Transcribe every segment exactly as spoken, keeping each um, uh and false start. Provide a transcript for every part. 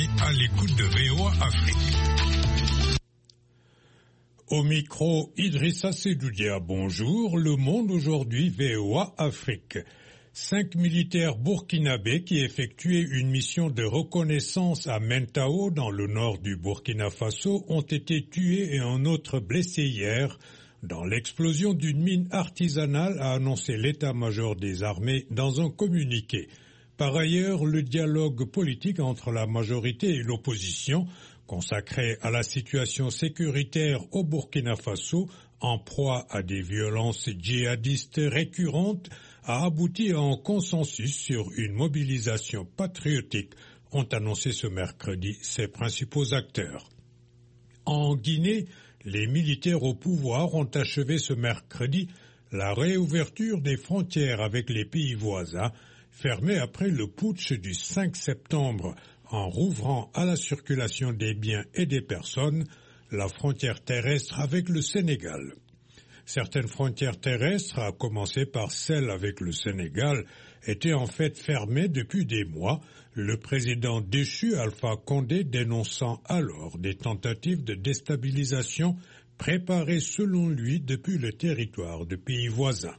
et à l'écoute de V O A Afrique. Au micro, Idrissa Sedoudia, bonjour. Le Monde aujourd'hui, V O A Afrique. Cinq militaires burkinabés qui effectuaient une mission de reconnaissance à Mentao, dans le nord du Burkina Faso, ont été tués et un autre blessé hier dans l'explosion d'une mine artisanale, a annoncé l'état-major des armées dans un communiqué. Par ailleurs, le dialogue politique entre la majorité et l'opposition, consacré à la situation sécuritaire au Burkina Faso, en proie à des violences djihadistes récurrentes, a abouti à un consensus sur une mobilisation patriotique, ont annoncé ce mercredi ses principaux acteurs. En Guinée, les militaires au pouvoir ont achevé ce mercredi la réouverture des frontières avec les pays voisins, fermées après le putsch du cinq septembre, en rouvrant à la circulation des biens et des personnes la frontière terrestre avec le Sénégal. Certaines frontières terrestres, à commencer par celle avec le Sénégal, étaient en fait fermées depuis des mois, le président déchu Alpha Condé dénonçant alors des tentatives de déstabilisation préparées selon lui depuis le territoire de pays voisins.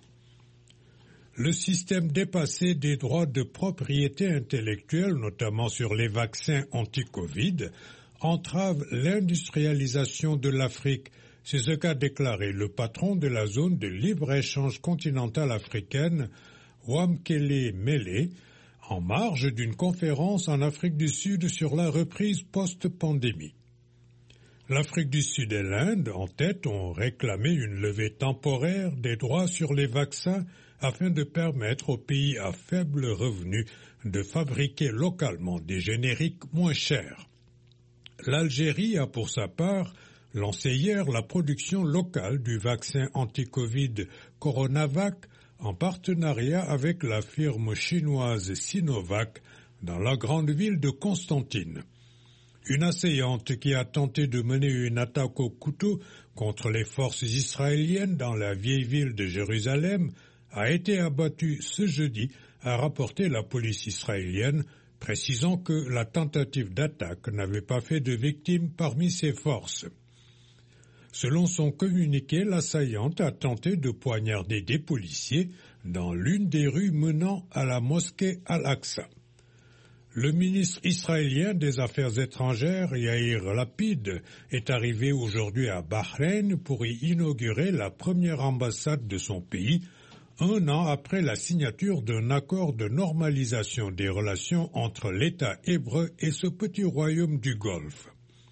Le système dépassé des droits de propriété intellectuelle, notamment sur les vaccins anti-Covid, entrave l'industrialisation de l'Afrique. C'est ce qu'a déclaré le patron de la zone de libre-échange continentale africaine, Wamkele Mele, en marge d'une conférence en Afrique du Sud sur la reprise post-pandémie. L'Afrique du Sud et l'Inde, en tête, ont réclamé une levée temporaire des droits sur les vaccins afin de permettre aux pays à faible revenu de fabriquer localement des génériques moins chers. L'Algérie a pour sa part lancé hier la production locale du vaccin anti-Covid Coronavac en partenariat avec la firme chinoise Sinovac dans la grande ville de Constantine. Une assaillante qui a tenté de mener une attaque au couteau contre les forces israéliennes dans la vieille ville de Jérusalem a été abattue ce jeudi, a rapporté la police israélienne, précisant que la tentative d'attaque n'avait pas fait de victimes parmi ses forces. Selon son communiqué, l'assaillante a tenté de poignarder des policiers dans l'une des rues menant à la mosquée Al-Aqsa. Le ministre israélien des Affaires étrangères, Yair Lapid, est arrivé aujourd'hui à Bahreïn pour y inaugurer la première ambassade de son pays, un an après la signature d'un accord de normalisation des relations entre l'État hébreu et ce petit royaume du Golfe.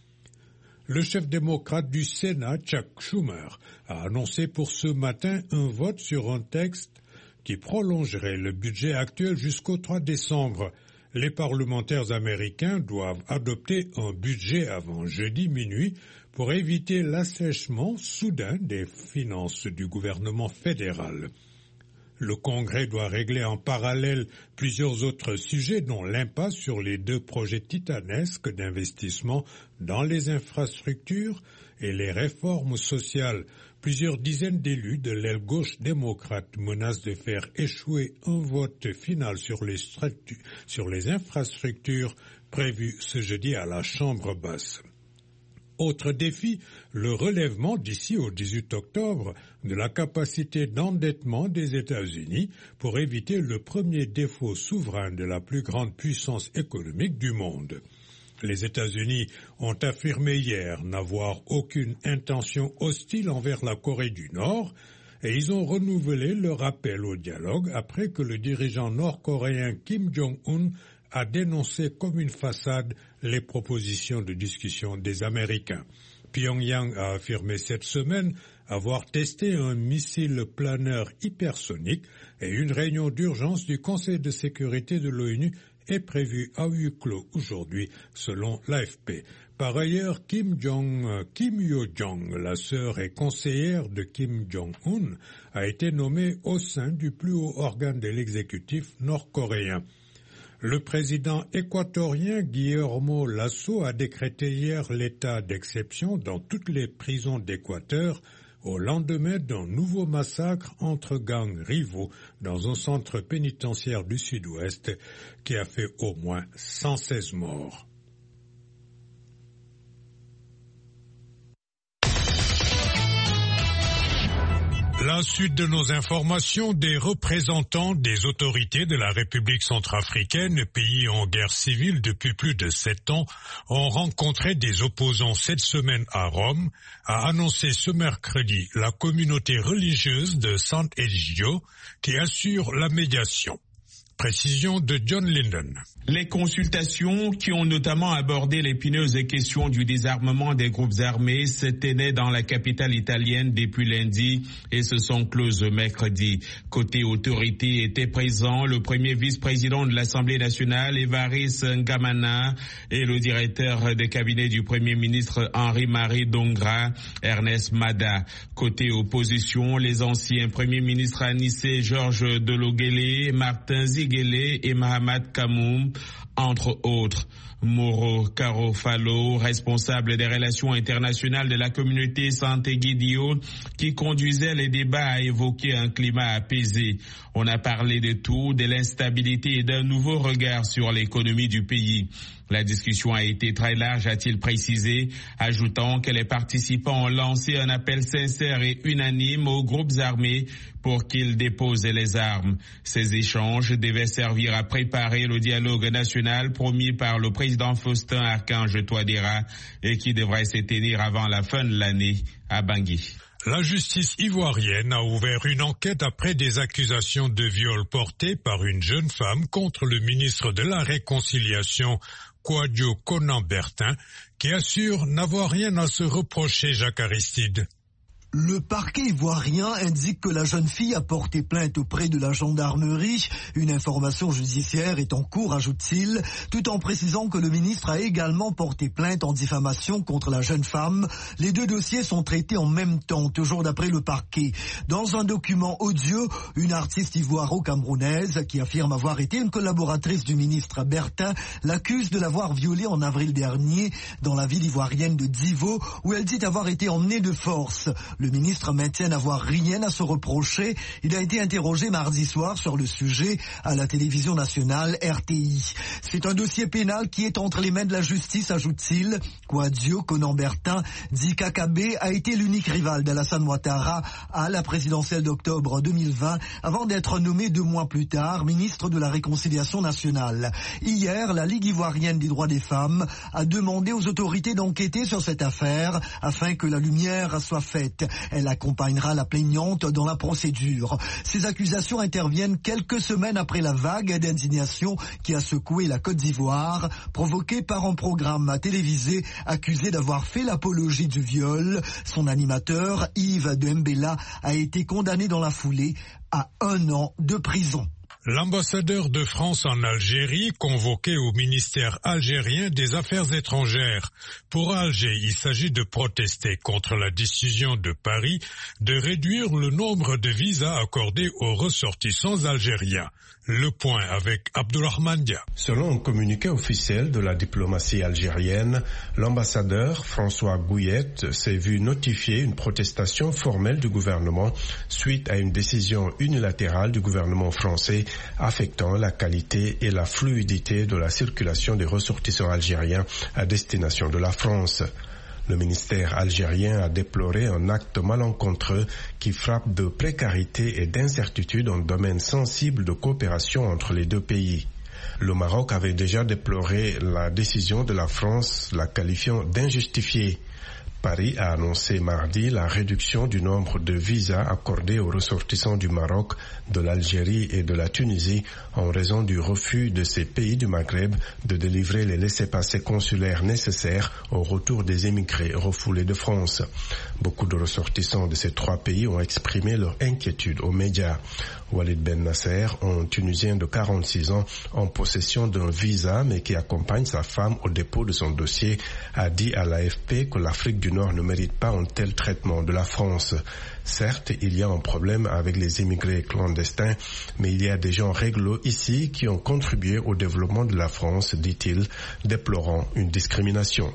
Le chef démocrate du Sénat, Chuck Schumer, a annoncé pour ce matin un vote sur un texte qui prolongerait le budget actuel jusqu'au trois décembre. Les parlementaires américains doivent adopter un budget avant jeudi minuit pour éviter l'assèchement soudain des finances du gouvernement fédéral. Le Congrès doit régler en parallèle plusieurs autres sujets, dont l'impasse sur les deux projets titanesques d'investissement dans les infrastructures et les réformes sociales. Plusieurs dizaines d'élus de l'aile gauche démocrate menacent de faire échouer un vote final sur les, sur les infrastructures prévu ce jeudi à la Chambre basse. Autre défi, le relèvement d'ici au dix-huit octobre de la capacité d'endettement des États-Unis pour éviter le premier défaut souverain de la plus grande puissance économique du monde. Les États-Unis ont affirmé hier n'avoir aucune intention hostile envers la Corée du Nord et ils ont renouvelé leur appel au dialogue après que le dirigeant nord-coréen Kim Jong-un a dénoncé comme une façade les propositions de discussion des Américains. Pyongyang a affirmé cette semaine avoir testé un missile planeur hypersonique et une réunion d'urgence du Conseil de sécurité de l'ONU est prévue à huis clos aujourd'hui, selon l'A F P. Par ailleurs, Kim Jong, Kim Yo-jong, la sœur et conseillère de Kim Jong-un, a été nommée au sein du plus haut organe de l'exécutif nord-coréen. Le président équatorien Guillermo Lasso a décrété hier l'état d'exception dans toutes les prisons d'Équateur au lendemain d'un nouveau massacre entre gangs rivaux dans un centre pénitentiaire du sud-ouest qui a fait au moins cent seize morts. À la suite de nos informations, des représentants des autorités de la République centrafricaine, pays en guerre civile depuis plus de sept ans, ont rencontré des opposants cette semaine à Rome, a annoncé ce mercredi la communauté religieuse de Sant'Egidio qui assure la médiation. Précision de John Linden. Les consultations qui ont notamment abordé l'épineuse question du désarmement des groupes armés se tenaient dans la capitale italienne depuis lundi et se sont closes mercredi. Côté autorité était présent le premier vice-président de l'Assemblée nationale, Évariste Ngamana, et le directeur de cabinet du premier ministre Henri-Marie Dongra, Ernest Mada. Côté opposition, les anciens premiers ministres Anissé Georges Delogele, Martin Ziguele et Mahamat Kamoum, entre autres. Mauro Carofalo, responsable des relations internationales de la communauté Sant'Egidio, qui conduisait les débats, a évoqué un climat apaisé. On a parlé de tout, de l'instabilité et d'un nouveau regard sur l'économie du pays. La discussion a été très large, a-t-il précisé, ajoutant que les participants ont lancé un appel sincère et unanime aux groupes armés pour qu'ils déposent les armes. Ces échanges devaient servir à préparer le dialogue national promis par le président Faustin Archange Touadéra et qui devrait se tenir avant la fin de l'année à Bangui. La justice ivoirienne a ouvert une enquête après des accusations de viol portées par une jeune femme contre le ministre de la Réconciliation, Kouadio Konan-Bertin, qui assure n'avoir rien à se reprocher, Jacques Aristide. Le parquet ivoirien indique que la jeune fille a porté plainte auprès de la gendarmerie. Une information judiciaire est en cours, ajoute-t-il, tout en précisant que le ministre a également porté plainte en diffamation contre la jeune femme. Les deux dossiers sont traités en même temps, toujours d'après le parquet. Dans un document odieux, une artiste ivoiro-camerounaise qui affirme avoir été une collaboratrice du ministre Bertin l'accuse de l'avoir violée en avril dernier dans la ville ivoirienne de Divo, où elle dit avoir été emmenée de force. Le ministre maintient n'avoir rien à se reprocher. Il a été interrogé mardi soir sur le sujet à la télévision nationale R T I. C'est un dossier pénal qui est entre les mains de la justice, ajoute-t-il. Kouadio Konan-Bertin dit qu'Akabe a été l'unique rival d'Alassane Ouattara à la présidentielle d'octobre deux mille vingt avant d'être nommé deux mois plus tard ministre de la Réconciliation nationale. Hier, la Ligue ivoirienne des droits des femmes a demandé aux autorités d'enquêter sur cette affaire afin que la lumière soit faite. Elle accompagnera la plaignante dans la procédure. Ces accusations interviennent quelques semaines après la vague d'indignation qui a secoué la Côte d'Ivoire, provoquée par un programme télévisé accusé d'avoir fait l'apologie du viol. Son animateur, Yves Dembella, a été condamné dans la foulée à un an de prison. L'ambassadeur de France en Algérie, convoqué au ministère algérien des Affaires étrangères. Pour Alger, il s'agit de protester contre la décision de Paris de réduire le nombre de visas accordés aux ressortissants algériens. Le point avec Abdourahmane Dia. Selon un communiqué officiel de la diplomatie algérienne, l'ambassadeur François Gouillette s'est vu notifier une protestation formelle du gouvernement suite à une décision unilatérale du gouvernement français affectant la qualité et la fluidité de la circulation des ressortissants algériens à destination de la France. Le ministère algérien a déploré un acte malencontreux qui frappe de précarité et d'incertitude en domaine sensible de coopération entre les deux pays. Le Maroc avait déjà déploré la décision de la France, la qualifiant d'injustifiée. Paris a annoncé mardi la réduction du nombre de visas accordés aux ressortissants du Maroc, de l'Algérie et de la Tunisie en raison du refus de ces pays du Maghreb de délivrer les laissez-passer consulaires nécessaires au retour des émigrés refoulés de France. Beaucoup de ressortissants de ces trois pays ont exprimé leur inquiétude aux médias. Walid Ben Nasser, un Tunisien de quarante-six ans en possession d'un visa mais qui accompagne sa femme au dépôt de son dossier, a dit à l'A F P que l'Afrique du Nord ne mérite pas un tel traitement de la France. Certes, il y a un problème avec les immigrés clandestins, mais il y a des gens réglo ici qui ont contribué au développement de la France, dit-il, déplorant une discrimination.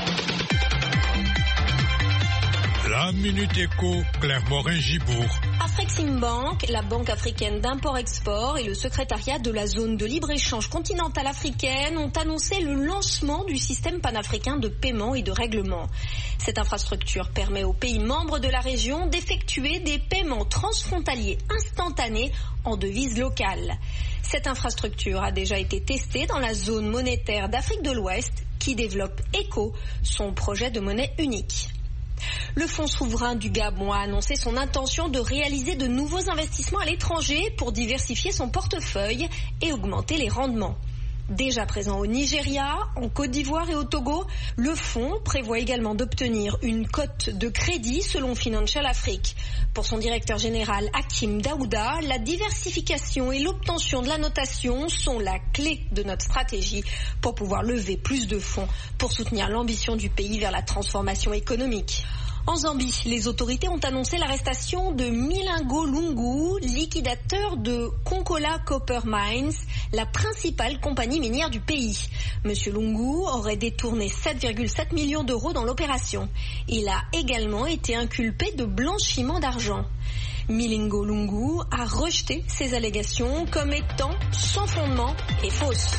La Minute Éco, Claire Morin-Gibourg. Afreximbank, la banque africaine d'import-export et le secrétariat de la zone de libre-échange continentale africaine ont annoncé le lancement du système panafricain de paiement et de règlement. Cette infrastructure permet aux pays membres de la région d'effectuer des paiements transfrontaliers instantanés en devise locale. Cette infrastructure a déjà été testée dans la zone monétaire d'Afrique de l'Ouest qui développe ECHO, son projet de monnaie unique. Le fonds souverain du Gabon a annoncé son intention de réaliser de nouveaux investissements à l'étranger pour diversifier son portefeuille et augmenter les rendements. Déjà présent au Nigeria, en Côte d'Ivoire et au Togo, le fonds prévoit également d'obtenir une cote de crédit selon Financial Afrique. Pour son directeur général Hakim Daouda, la diversification et l'obtention de la notation sont la clé de notre stratégie pour pouvoir lever plus de fonds pour soutenir l'ambition du pays vers la transformation économique. En Zambie, les autorités ont annoncé l'arrestation de Milingo Lungu, liquidateur de Konkola Copper Mines, la principale compagnie minière du pays. Monsieur Lungu aurait détourné sept virgule sept millions d'euros dans l'opération. Il a également été inculpé de blanchiment d'argent. Milingo Lungu a rejeté ces allégations comme étant sans fondement et fausses.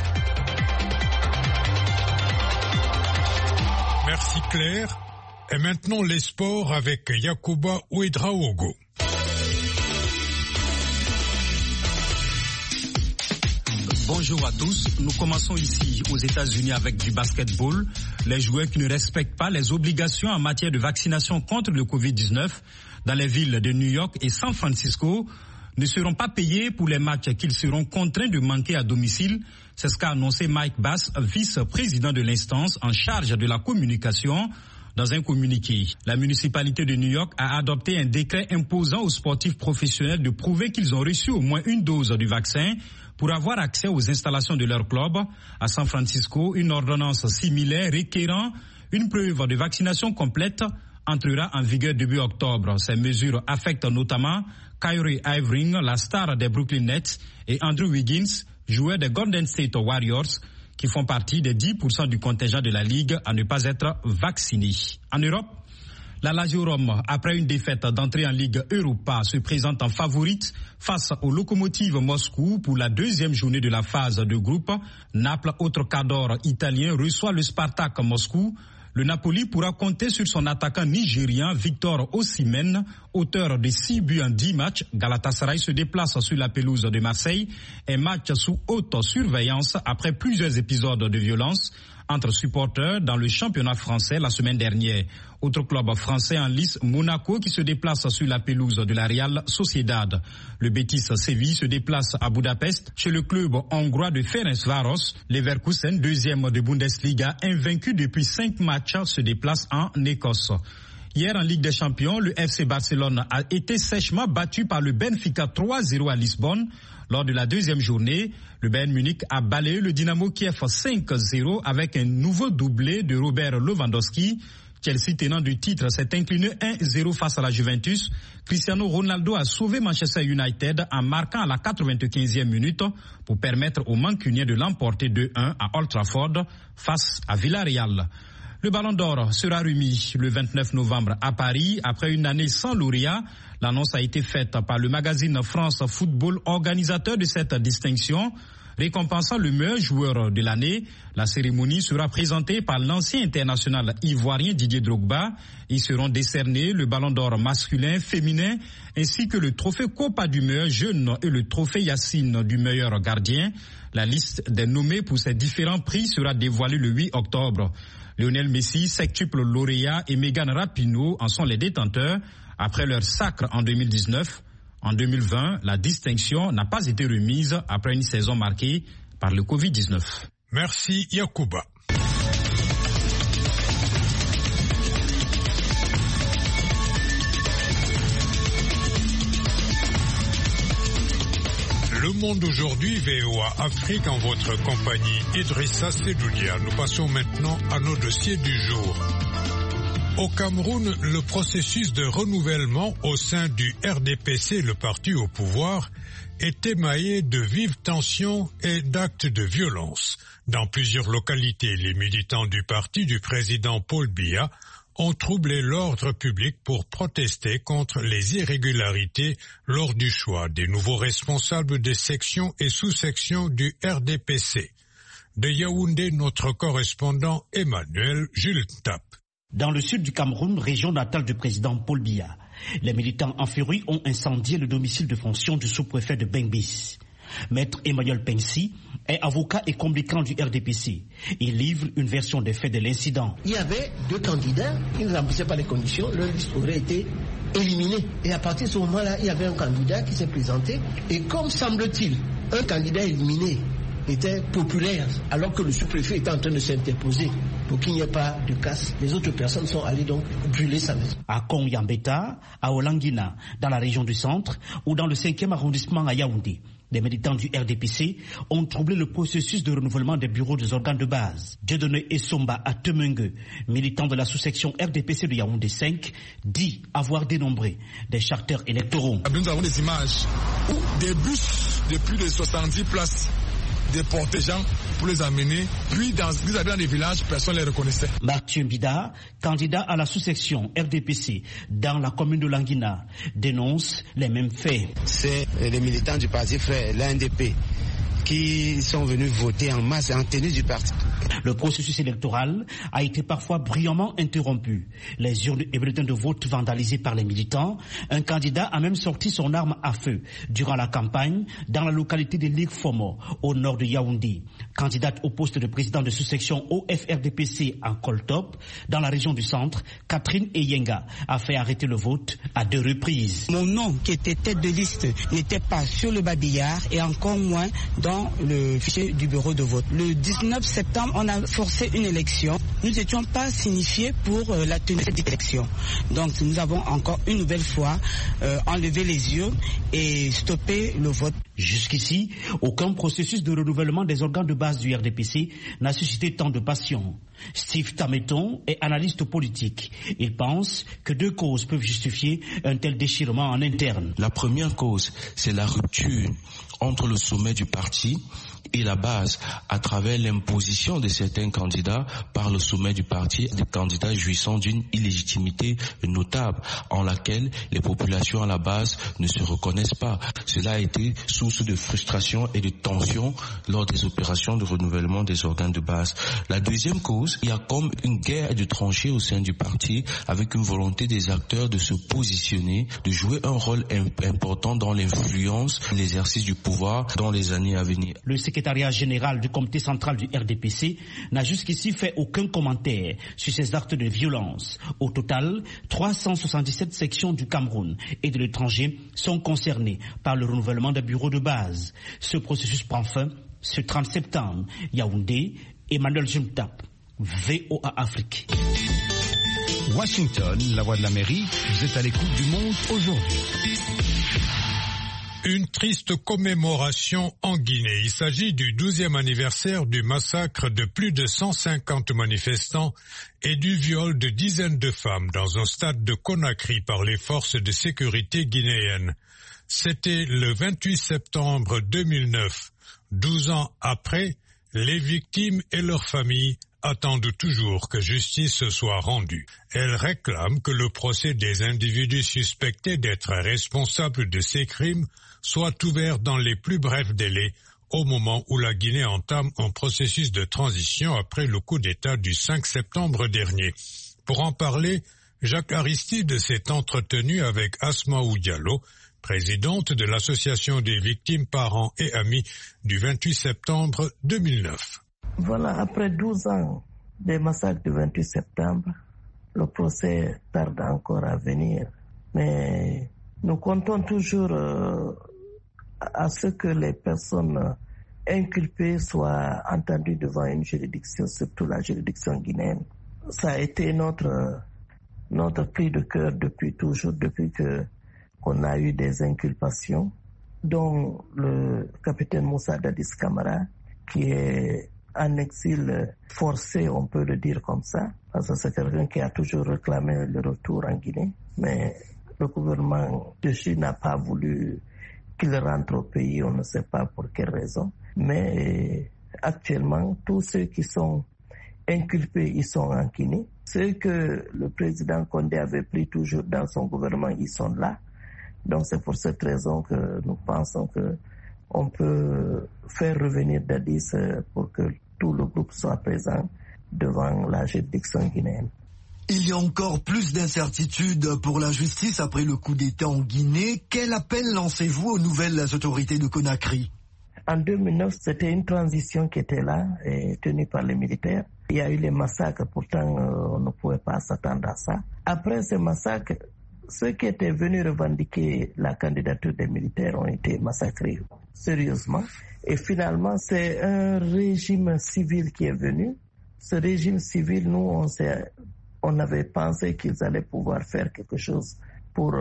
Merci Claire. Et maintenant les sports avec Yacouba Ouedraogo. Bonjour à tous, nous commençons ici aux États-Unis avec du basketball. Les joueurs qui ne respectent pas les obligations en matière de vaccination contre le covid dix-neuf dans les villes de New York et San Francisco ne seront pas payés pour les matchs qu'ils seront contraints de manquer à domicile. C'est ce qu'a annoncé Mike Bass, vice-président de l'instance en charge de la communication. Dans un communiqué, la municipalité de New York a adopté un décret imposant aux sportifs professionnels de prouver qu'ils ont reçu au moins une dose du vaccin pour avoir accès aux installations de leur club. À San Francisco, une ordonnance similaire requérant une preuve de vaccination complète entrera en vigueur début octobre. Ces mesures affectent notamment Kyrie Irving, la star des Brooklyn Nets, et Andrew Wiggins, joueur des Golden State Warriors, qui font partie des dix pour cent du contingent de la Ligue à ne pas être vaccinés. En Europe, la Lazio Rome, après une défaite d'entrée en Ligue Europa, se présente en favorite face au Lokomotiv Moscou pour la deuxième journée de la phase de groupe. Naples, autre cadre italien, reçoit le Spartak Moscou. Le Napoli pourra compter sur son attaquant nigérien Victor Osimhen, auteur de six buts en dix matchs. Galatasaray se déplace sur la pelouse de Marseille. Un match sous haute surveillance après plusieurs épisodes de violence entre supporters dans le championnat français la semaine dernière. Autre club français en lice, Monaco, qui se déplace sur la pelouse de la Real Sociedad. Le Betis Séville se déplace à Budapest chez le club hongrois de Ferencváros. Leverkusen, deuxième de Bundesliga, invaincu depuis cinq matchs, se déplace en Écosse. Hier, en Ligue des Champions, le F C Barcelone a été sèchement battu par le Benfica trois zéro à Lisbonne. Lors de la deuxième journée, le Bayern Munich a balayé le Dynamo Kiev cinq zéro avec un nouveau doublé de Robert Lewandowski. Chelsea, tenant du titre, s'est incliné un zéro face à la Juventus. Cristiano Ronaldo a sauvé Manchester United en marquant à la quatre-vingt-quinzième minute pour permettre aux Mancuniens de l'emporter deux un à Old Trafford face à Villarreal. Le Ballon d'Or sera remis le vingt-neuf novembre à Paris après une année sans lauréat. L'annonce a été faite par le magazine France Football, organisateur de cette distinction, récompensant le meilleur joueur de l'année. La cérémonie sera présentée par l'ancien international ivoirien Didier Drogba. Ils seront décernés le Ballon d'Or masculin, féminin, ainsi que le trophée Copa du meilleur jeune et le trophée Yacine du meilleur gardien. La liste des nommés pour ces différents prix sera dévoilée le huit octobre. Lionel Messi, septuple lauréat, et Megan Rapinoe en sont les détenteurs après leur sacre en deux mille dix-neuf. En deux mille vingt, la distinction n'a pas été remise après une saison marquée par le covid dix-neuf. Merci Yacouba. Le Monde aujourd'hui, V O A Afrique, en votre compagnie, Idrissa Sedoudia. Nous passons maintenant à nos dossiers du jour. Au Cameroun, le processus de renouvellement au sein du R D P C, le parti au pouvoir, est émaillé de vives tensions et d'actes de violence. Dans plusieurs localités, les militants du parti du président Paul Biya ont troublé l'ordre public pour protester contre les irrégularités lors du choix des nouveaux responsables des sections et sous-sections du R D P C. De Yaoundé, notre correspondant Emmanuel Jules Tap. Dans le sud du Cameroun, région natale du président Paul Biya, les militants en furie ont incendié le domicile de fonction du sous-préfet de Bengbis. Maître Emmanuel Pensi est avocat et communicant du R D P C. Il livre une version des faits de l'incident. Il y avait deux candidats qui ne remplissaient pas les conditions, leur liste aurait été éliminée. Et à partir de ce moment-là, il y avait un candidat qui s'est présenté. Et comme semble-t-il, un candidat éliminé était populaire, alors que le sous-préfet était en train de s'interposer pour qu'il n'y ait pas de casse. Les autres personnes sont allées donc brûler sa maison. À Kong-Yambeta, à Olangina, dans la région du centre, ou dans le cinquième arrondissement à Yaoundé, les militants du R D P C ont troublé le processus de renouvellement des bureaux des organes de base. Dieudonné Essomba à Temengue, militant de la sous-section R D P C de Yaoundé cinq, dit avoir dénombré des charters électoraux. Nous avons des images où des bus de plus de soixante-dix places déporter les gens pour les amener, puis dans, vous avez dans les villages, personne ne les reconnaissait. Mathieu Mbida, candidat à la sous-section R D P C dans la commune de Languina, dénonce les mêmes faits. C'est les militants du parti frère, l'A N D P, qui sont venus voter en masse en tenue du parti. Le processus électoral a été parfois brillamment interrompu. Les urnes et bulletins de vote vandalisés par les militants. Un candidat a même sorti son arme à feu durant la campagne dans la localité de Ligfomo, au nord de Yaoundé. Candidate au poste de président de sous-section O F R D P C en Coltop, dans la région du centre, Catherine Eyenga a fait arrêter le vote à deux reprises. Mon nom, qui était tête de liste, n'était pas sur le babillard et encore moins dans le fichier du bureau de vote. Le dix-neuf septembre, on a forcé une élection. Nous n'étions pas signifiés pour euh, la tenue de cette élection. Donc nous avons encore une nouvelle fois euh, enlevé les yeux et stoppé le vote. Jusqu'ici, aucun processus de renouvellement des organes de base du R D P C n'a suscité tant de passion. Steve Tameton est analyste politique. Il pense que deux causes peuvent justifier un tel déchirement en interne. La première cause, c'est la rupture entre le sommet du parti et la base à travers l'imposition de certains candidats par le sommet du parti, des candidats jouissant d'une illégitimité notable en laquelle les populations à la base ne se reconnaissent pas. Cela a été source de frustration et de tension lors des opérations de renouvellement des organes de base. La deuxième cause, il y a comme une guerre de tranchées au sein du parti avec une volonté des acteurs de se positionner, de jouer un rôle important dans l'influence, l'exercice du pouvoir dans les années à venir. Le secrétariat général du comité central du R D P C n'a jusqu'ici fait aucun commentaire sur ces actes de violence. Au total, trois cent soixante-dix-sept sections du Cameroun et de l'étranger sont concernées par le renouvellement des bureaux de base. Ce processus prend fin ce trente septembre. Yaoundé, Emmanuel Jumtap, V O A Afrique. Washington, la voix de l'Amérique, vous êtes à l'écoute du monde aujourd'hui. Une triste commémoration en Guinée. Il s'agit du douzième anniversaire du massacre de plus de cent cinquante manifestants et du viol de dizaines de femmes dans un stade de Conakry par les forces de sécurité guinéennes. C'était le vingt-huit septembre deux mille neuf. Douze ans après, les victimes et leurs familles attendent toujours que justice soit rendue. Elles réclament que le procès des individus suspectés d'être responsables de ces crimes soit ouvert dans les plus brefs délais au moment où la Guinée entame un processus de transition après le coup d'État du cinq septembre dernier. Pour en parler, Jacques Aristide s'est entretenu avec Asmaou Diallo, présidente de l'association des victimes, parents et amis du vingt-huit septembre deux mille neuf. Voilà, après douze ans des massacres du vingt-huit septembre, le procès tarde encore à venir. Mais nous comptons toujours euh, à ce que les personnes inculpées soient entendues devant une juridiction, surtout la juridiction guinéenne. Ça a été notre, notre cri de cœur depuis toujours, depuis que qu'on a eu des inculpations, dont le capitaine Moussa Dadis Camara, qui est en exil forcé, on peut le dire comme ça, parce que c'est quelqu'un qui a toujours réclamé le retour en Guinée, mais le gouvernement de Chine n'a pas voulu qu'il rentre au pays, on ne sait pas pour quelle raison. Mais actuellement, tous ceux qui sont inculpés, ils sont en Guinée. Ceux que le président Condé avait pris toujours dans son gouvernement, ils sont là. Donc c'est pour cette raison que nous pensons qu'on peut faire revenir Dadis pour que tout le groupe soit présent devant la juridiction guinéenne. Il y a encore plus d'incertitudes pour la justice après le coup d'État en Guinée. Quel appel lancez-vous aux nouvelles autorités de Conakry? En deux mille neuf, c'était une transition qui était là, et tenue par les militaires. Il y a eu les massacres, pourtant euh, on ne pouvait pas s'attendre à ça. Après ces massacres, ceux qui étaient venus revendiquer la candidature des militaires ont été massacrés sérieusement. Et finalement, c'est un régime civil qui est venu. Ce régime civil, nous, on s'est... On avait pensé qu'ils allaient pouvoir faire quelque chose pour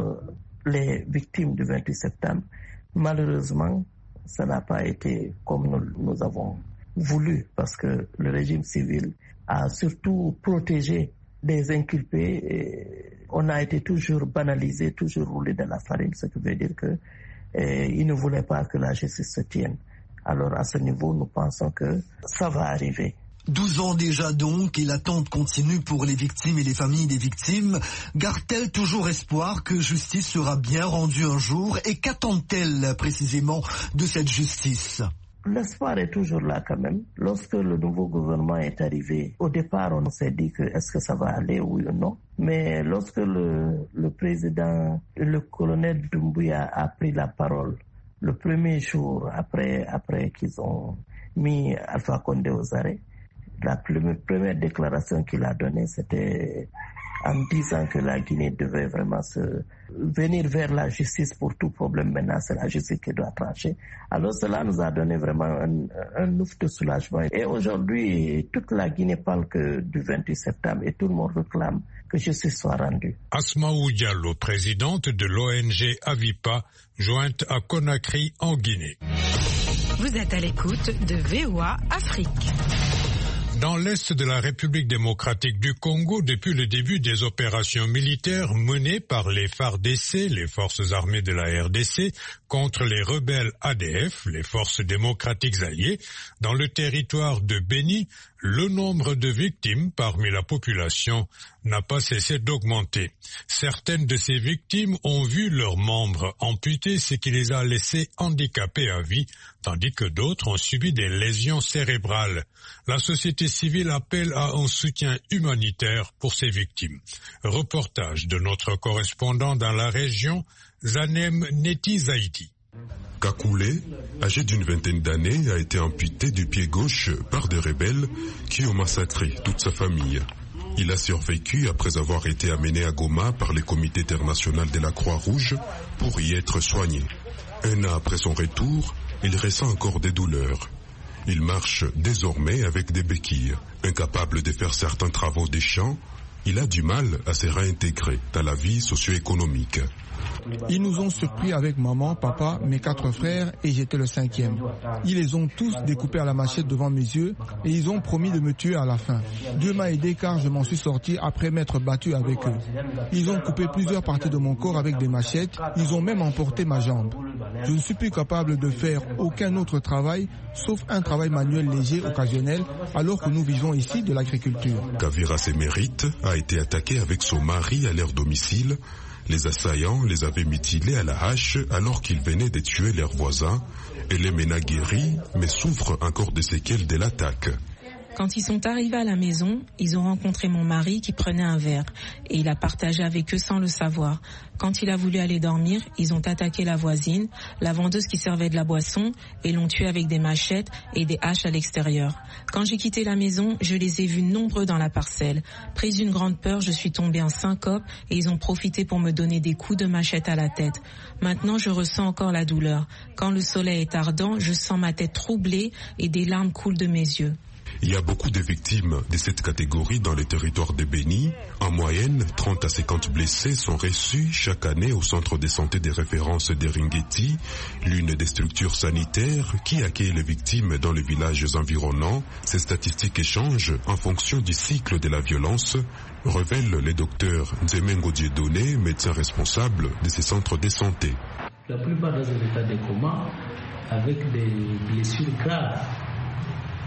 les victimes du vingt-huit septembre. Malheureusement, ça n'a pas été comme nous, nous avons voulu, parce que le régime civil a surtout protégé des inculpés. Et on a été toujours banalisé, toujours roulé dans la farine, ce qui veut dire que eh, ils ne voulaient pas que la justice se tienne. Alors à ce niveau, nous pensons que ça va arriver. douze ans déjà donc, et l'attente continue pour les victimes et les familles des victimes. Garde-t-elle toujours espoir que justice sera bien rendue un jour, et qu'attend-elle précisément de cette justice? L'espoir est toujours là quand même. Lorsque le nouveau gouvernement est arrivé, au départ on s'est dit que est-ce que ça va aller, oui ou non. Mais lorsque le, le président, le colonel Doumbouya a pris la parole, le premier jour après, après qu'ils ont mis Alpha Condé aux arrêts, la première déclaration qu'il a donnée, c'était en disant que la Guinée devait vraiment se venir vers la justice pour tout problème. Maintenant, c'est la justice qui doit trancher. Alors cela nous a donné vraiment un, un ouf de soulagement. Et aujourd'hui, toute la Guinée parle que du vingt-huit septembre et tout le monde réclame que justice soit rendue. Asmaou Diallo, présidente de l'O N G Avipa, jointe à Conakry en Guinée. Vous êtes à l'écoute de V O A Afrique. Dans l'est de la République démocratique du Congo, depuis le début des opérations militaires menées par les F A R D C, les forces armées de la R D C, contre les rebelles A D F, les forces démocratiques alliées, dans le territoire de Béni, le nombre de victimes parmi la population n'a pas cessé d'augmenter. Certaines de ces victimes ont vu leurs membres amputés, ce qui les a laissés handicapés à vie, tandis que d'autres ont subi des lésions cérébrales. La société civile appelle à un soutien humanitaire pour ces victimes. Reportage de notre correspondant dans la région, Zanem Neti Zaidi. Kakoulé, âgé d'une vingtaine d'années, a été amputé du pied gauche par des rebelles qui ont massacré toute sa famille. Il a survécu après avoir été amené à Goma par le comité international de la Croix-Rouge pour y être soigné. Un an après son retour, il ressent encore des douleurs. Il marche désormais avec des béquilles. Incapable de faire certains travaux des champs, il a du mal à se réintégrer dans la vie socio-économique. Ils nous ont surpris avec maman, papa, mes quatre frères et j'étais le cinquième. Ils les ont tous découpés à la machette devant mes yeux et ils ont promis de me tuer à la fin. Dieu m'a aidé car je m'en suis sorti après m'être battu avec eux. Ils ont coupé plusieurs parties de mon corps avec des machettes, ils ont même emporté ma jambe. Je ne suis plus capable de faire aucun autre travail sauf un travail manuel léger occasionnel alors que nous vivons ici de l'agriculture. Kavira Sémérite a été attaquée avec son mari à leur domicile. Les assaillants les avaient mutilés à la hache alors qu'ils venaient de tuer leurs voisins. Elle est maintenant guérie, mais souffre encore des séquelles de l'attaque. Quand ils sont arrivés à la maison, ils ont rencontré mon mari qui prenait un verre et il a partagé avec eux sans le savoir. Quand il a voulu aller dormir, ils ont attaqué la voisine, la vendeuse qui servait de la boisson et l'ont tué avec des machettes et des haches à l'extérieur. Quand j'ai quitté la maison, je les ai vus nombreux dans la parcelle. Prise d'une grande peur, je suis tombée en syncope et ils ont profité pour me donner des coups de machette à la tête. Maintenant, je ressens encore la douleur. Quand le soleil est ardent, je sens ma tête troublée et des larmes coulent de mes yeux. Il y a beaucoup de victimes de cette catégorie dans les territoires de Béni. En moyenne, trente à cinquante blessés sont reçus chaque année au centre de santé de référence de Ringeti, l'une des structures sanitaires qui accueille les victimes dans les villages environnants. Ces statistiques changent en fonction du cycle de la violence, révèle le docteur Nzemengo Dieudonné, médecin responsable de ces centres de santé. La plupart des états de coma avec des blessures graves.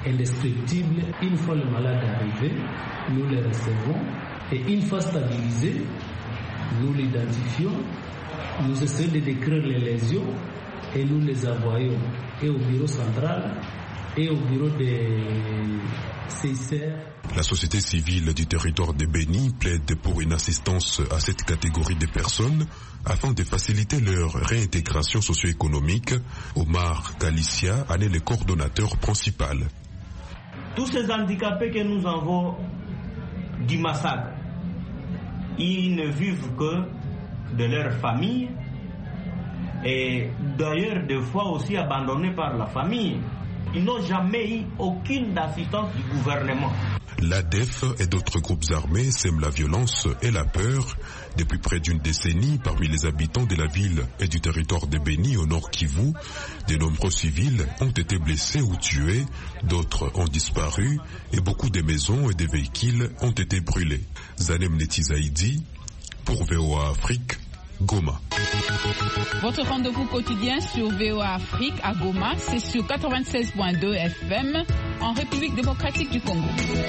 indescriptible. Une fois le malade arrivé, nous le recevons et une fois stabilisé, nous l'identifions, nous essayons de décrire les lésions et nous les envoyons et au bureau central et au bureau des C I C R. La société civile du territoire de Béni plaide pour une assistance à cette catégorie de personnes afin de faciliter leur réintégration socio-économique. Omar Kalicia en est le coordonnateur principal. Tous ces handicapés que nous avons du massacre, ils ne vivent que de leur famille et d'ailleurs des fois aussi abandonnés par la famille. Ils n'ont jamais eu aucune assistance du gouvernement. L'A D F et d'autres groupes armés sèment la violence et la peur. Depuis près d'une décennie, parmi les habitants de la ville et du territoire de Béni au nord Kivu, de nombreux civils ont été blessés ou tués, d'autres ont disparu et beaucoup de maisons et de véhicules ont été brûlés. Zanem Netizaïdi pour V O A Afrique, Goma. Votre rendez-vous quotidien sur V O A Afrique à Goma, c'est sur quatre-vingt-seize virgule deux F M en République démocratique du Congo.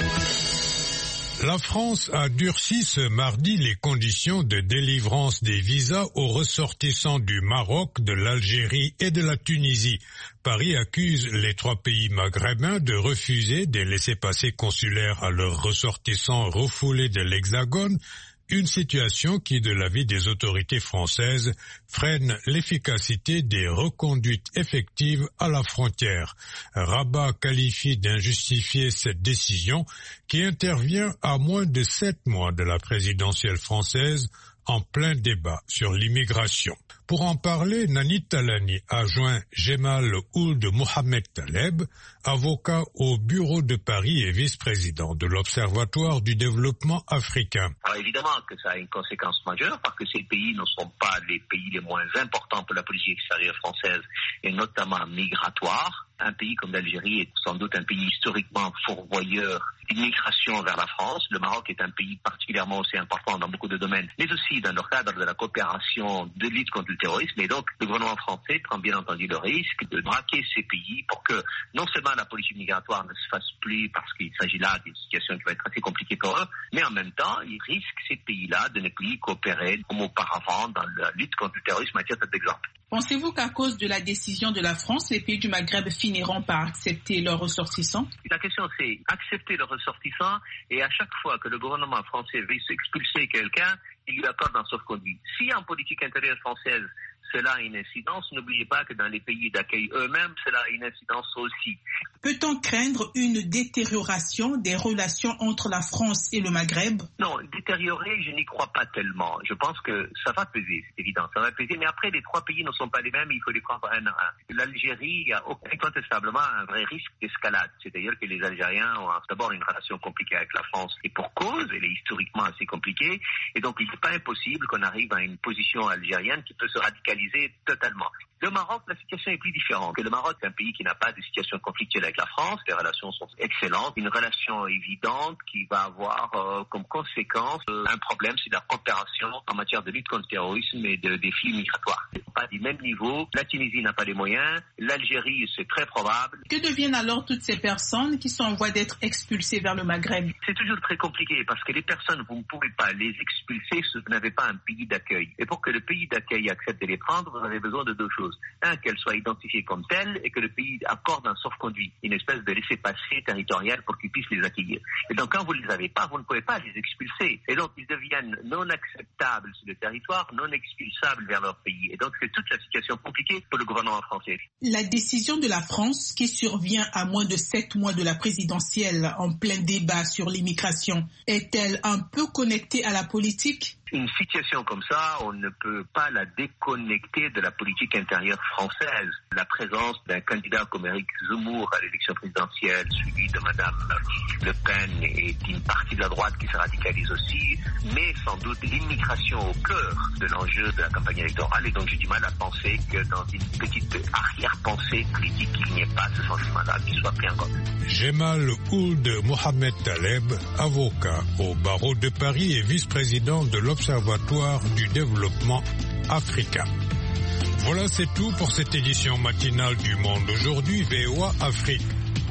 La France a durci ce mardi les conditions de délivrance des visas aux ressortissants du Maroc, de l'Algérie et de la Tunisie. Paris accuse les trois pays maghrébins de refuser des laissez-passer consulaires à leurs ressortissants refoulés de l'Hexagone, une situation qui, de l'avis des autorités françaises, freine l'efficacité des reconduites effectives à la frontière. Rabat qualifie d'injustifiée cette décision qui intervient à moins de sept mois de la présidentielle française en plein débat sur l'immigration. Pour en parler, Nani Talani a joint Jemal Ould Mohamed Taleb, avocat au bureau de Paris et vice-président de l'Observatoire du développement africain. Alors évidemment que ça a une conséquence majeure parce que ces pays ne sont pas les pays les moins importants pour la politique extérieure française et notamment migratoire. Un pays comme l'Algérie est sans doute un pays historiquement fourvoyeur d'immigration vers la France. Le Maroc est un pays particulièrement aussi important dans beaucoup de domaines, mais aussi dans le cadre de la coopération de lutte contre le terrorisme. Et donc, le gouvernement français prend bien entendu le risque de braquer ces pays pour que non seulement la politique migratoire ne se fasse plus parce qu'il s'agit là d'une situation qui va être assez compliquée pour eux, mais en même temps, il risque ces pays-là de ne plus coopérer comme auparavant dans la lutte contre le terrorisme. À titre d'exemple. Pensez-vous qu'à cause de la décision de la France, les pays du Maghreb finiront par accepter leurs ressortissants? La question c'est accepter leurs ressortissants et à chaque fois que le gouvernement français veut expulser quelqu'un, il lui accorde un sauf-conduit. Si en politique intérieure française, cela a une incidence, n'oubliez pas que dans les pays d'accueil eux-mêmes, cela a une incidence aussi. Peut-on craindre une détérioration des relations entre la France et le Maghreb? Non, détériorer, je n'y crois pas tellement. Je pense que ça va peser, c'est évident, ça va peser. Mais après, les trois pays ne sont pas les mêmes, il faut les prendre un à un. L'Algérie a incontestablement un vrai risque d'escalade. C'est-à-dire que les Algériens ont d'abord une relation compliquée avec la France. Et pour cause, elle est historiquement assez compliquée. Et donc, il n'est pas impossible qu'on arrive à une position algérienne qui peut se radicaliser totalement. Le Maroc, la situation est plus différente. Le Maroc est un pays qui n'a pas de situation conflictuelle avec la France. Les relations sont excellentes. Une relation évidente qui va avoir euh, comme conséquence euh, un problème, c'est la coopération en matière de lutte contre le terrorisme et de défis migratoires. Ce n'est pas du même niveau. La Tunisie n'a pas les moyens. L'Algérie, c'est très probable. Que deviennent alors toutes ces personnes qui sont en voie d'être expulsées vers le Maghreb? C'est toujours très compliqué parce que les personnes, vous ne pouvez pas les expulser si vous n'avez pas un pays d'accueil. Et pour que le pays d'accueil accepte de les prendre, vous avez besoin de deux choses. Un, qu'elles soient identifiées comme telles et que le pays accorde un sauf-conduit, une espèce de laissez-passer territorial pour qu'ils puissent les accueillir. Et donc quand vous ne les avez pas, vous ne pouvez pas les expulser. Et donc ils deviennent non acceptables sur le territoire, non expulsables vers leur pays. Et donc c'est toute la situation compliquée pour le gouvernement français. La décision de la France qui survient à moins de sept mois de la présidentielle en plein débat sur l'immigration, est-elle un peu connectée à la politique? Une situation comme ça, on ne peut pas la déconnecter de la politique intérieure française. La présence d'un candidat comme Éric Zemmour à l'élection présidentielle, suivi de Madame Le Pen et d'une partie de la droite qui se radicalise aussi, met sans doute l'immigration au cœur de l'enjeu de la campagne électorale. Et donc j'ai du mal à penser que dans une petite arrière-pensée politique, il n'y ait pas ce sentiment-là qui soit pris en compte. Jemal Ould Mohamed Taleb, avocat au barreau de Paris et vice-président de l'Observatoire du développement africain. Voilà, c'est tout pour cette édition matinale du Monde aujourd'hui, V O A Afrique.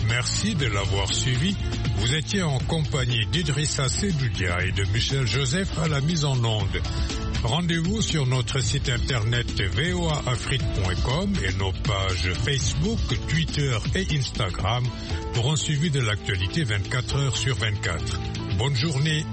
Merci de l'avoir suivi. Vous étiez en compagnie d'Idrissa Sedoudia et de Michel Joseph à la mise en onde. Rendez-vous sur notre site internet v o a afrique point com et nos pages Facebook, Twitter et Instagram pour un suivi de l'actualité vingt-quatre heures sur vingt-quatre. Bonne journée.